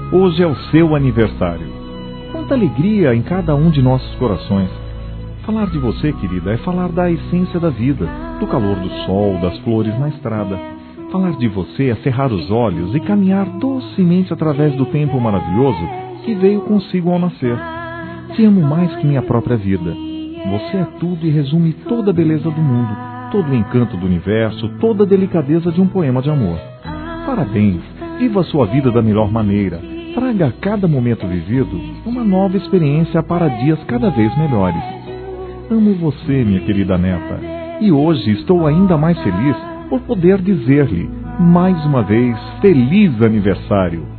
Hoje é o seu aniversário. Quanta alegria em cada um de nossos corações. Falar de você, querida, é falar da essência da vida, do calor do sol, das flores na estrada. Falar de você é cerrar os olhos e caminhar docemente através do tempo maravilhoso que veio consigo ao nascer. Te amo mais que minha própria vida. Você é tudo e resume toda a beleza do mundo, todo o encanto do universo, toda a delicadeza de um poema de amor. Parabéns! Viva a sua vida da melhor maneira. Traga a cada momento vivido uma nova experiência para dias cada vez melhores. Amo você, minha querida neta, e hoje estou ainda mais feliz por poder dizer-lhe, mais uma vez, feliz aniversário!